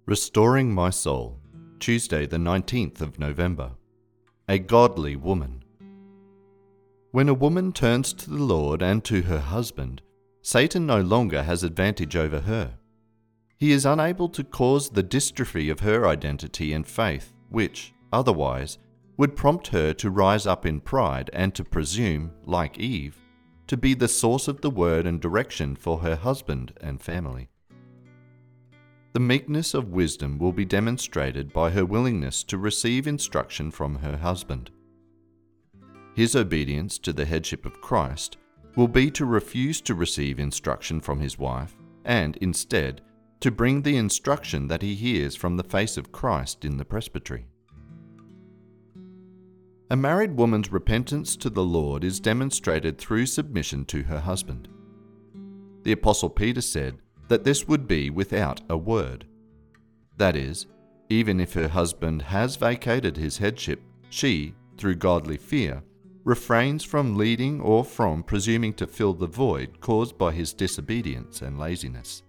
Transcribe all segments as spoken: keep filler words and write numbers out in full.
Restoring My Soul, Tuesday the nineteenth of November. A Godly Woman. When a woman turns to the Lord and to her husband, Satan no longer has advantage over her. He is unable to cause the dystrophy of her identity and faith, which, otherwise, would prompt her to rise up in pride and to presume, like Eve, to be the source of the word and direction for her husband and family. The meekness of wisdom will be demonstrated by her willingness to receive instruction from her husband. His obedience to the headship of Christ will be to refuse to receive instruction from his wife and, instead, to bring the instruction that he hears from the face of Christ in the presbytery. A married woman's repentance to the Lord is demonstrated through submission to her husband. The Apostle Peter said that this would be without a word. That is, even if her husband has vacated his headship, she, through godly fear, refrains from leading or from presuming to fill the void caused by his disobedience and laziness.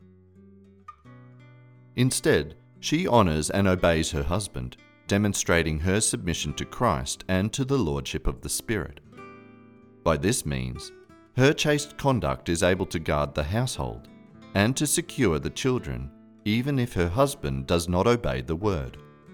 Instead, she honors and obeys her husband, demonstrating her submission to Christ and to the lordship of the Spirit. By this means, her chaste conduct is able to guard the household and to secure the children, even if her husband does not obey the word.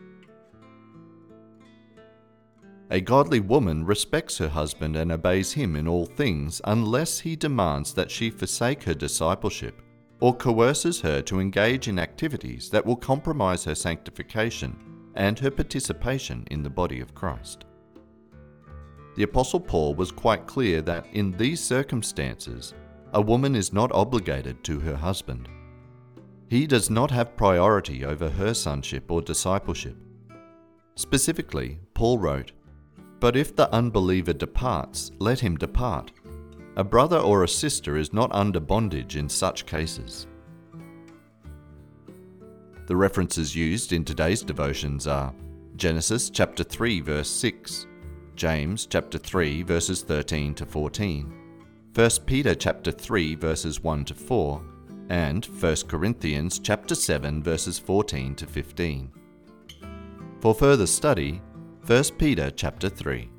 A godly woman respects her husband and obeys him in all things unless he demands that she forsake her discipleship or coerces her to engage in activities that will compromise her sanctification and her participation in the body of Christ. The Apostle Paul was quite clear that in these circumstances, a woman is not obligated to her husband. He does not have priority over her sonship or discipleship. Specifically, Paul wrote, "But if the unbeliever departs, let him depart. A brother or a sister is not under bondage in such cases." The references used in today's devotions are Genesis chapter three verse six, James chapter three verses thirteen to fourteen, First Peter chapter three verses one to four, and First Corinthians chapter seven verses fourteen to fifteen. For further study, First Peter chapter three.